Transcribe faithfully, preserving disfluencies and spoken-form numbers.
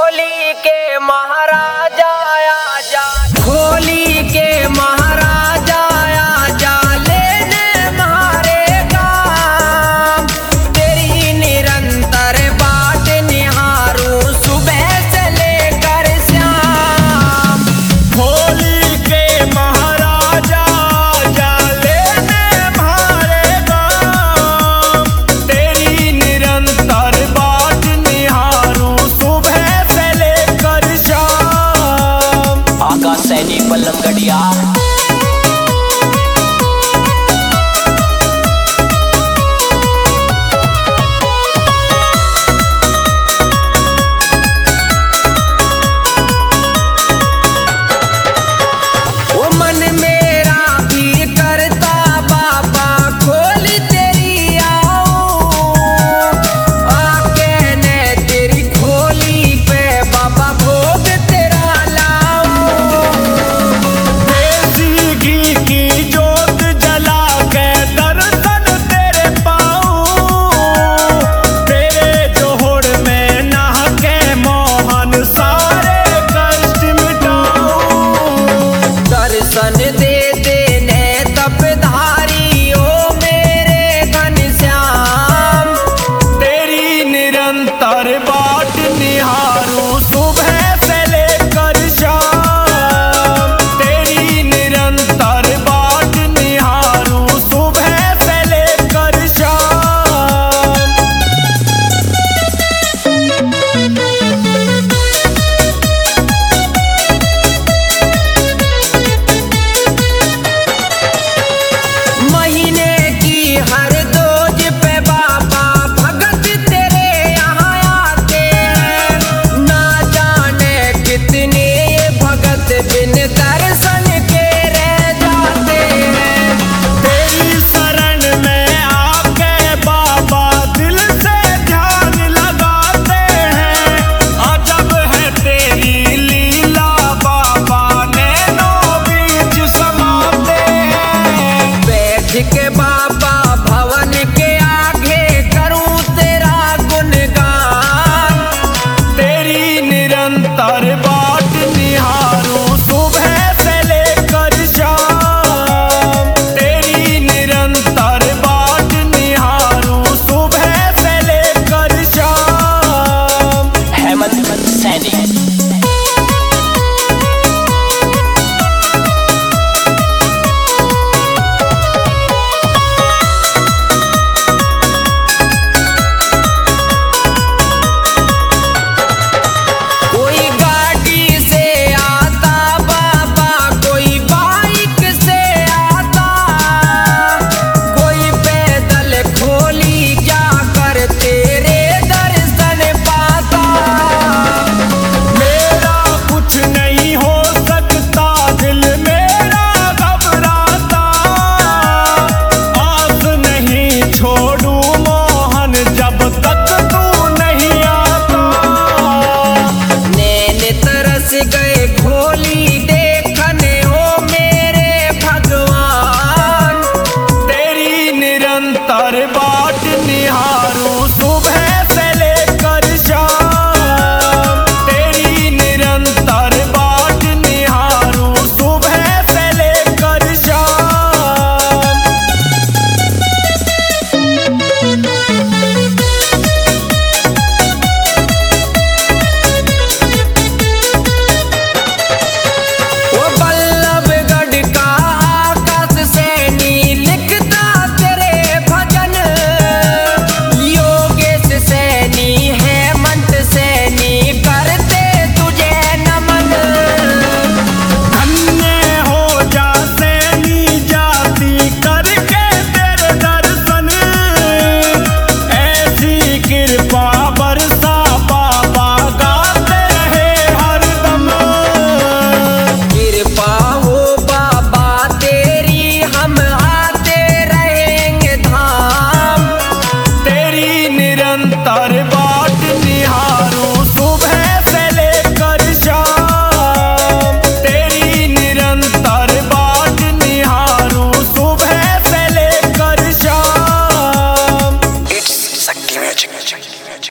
होली के महाराजा आजा, होली के महाराजा आजा, लेने मारे काम। तेरी निरंतर बाट निहारूं सुबह से लेकर शाम। होली के महाराजा आजा, लेने मारे काम। तेरी निरंतर बाट निहारूं सुबह से लेकर शाम। आकाश सैनी पल्लमगढ़िया। बाट निहारूं सुबह से लेकर शाम। तेरी निरंतर बाट निहारूं सुबह से लेकर शाम। महीने की हर दोज पे बाबा भगत तेरे यहाँ आते हैं। ना जाने कितने भगत बिन दर्शन के रह जाते हैं। तेरी शरण में आके बाबा दिल से ध्यान लगाते हैं। अजब है तेरी लीला बाबा, नैनों बीच समाते हैं। बैठ के बाबा भवन के आगे करूं तेरा गुणगान। तेरी निरंतर बाट निहारूं सुबह से लेकर शाम। तेरी निरंतर बाट निहारूं सुबह से लेकर शाम। हेमंत सैनी। कोई गाड़ी से आता बाबा, कोई बाइक से आता, कोई पैदल खोली जाकर तेरे दर्शन पाता। मेरा कुछ नहीं हो सकता, दिल मेरा घबराता। आस नहीं छोड़ू मोहन जब तक तू नहीं आता। नैन तरस गए खोली देखने हो मेरे भगवान। तेरी निरंतर बाट निहारूं सुबह से लेकर शाम। तेरी निरंतर बाट निहारूं सुबह से लेकर शाम। वो बल्लभगढ़ का आकाश सैनी लिखता तेरे भजन। योगेश सैनी हेमंत सैनी करते तुझे नमन। धन्य हो जा सैनी जाति करके तेरे दर्शन। ऐसी कृपा बरसा बाबा गाते रहे हरदम। कृपा हो बाबा तेरी हम आते रहेंगे धाम। तेरी निरंतर बाट निहारूं सुबह से लेकर शाम। तेरी निरंतर बाट निहारूं सुबह से लेकर शाम। It's Shakti music.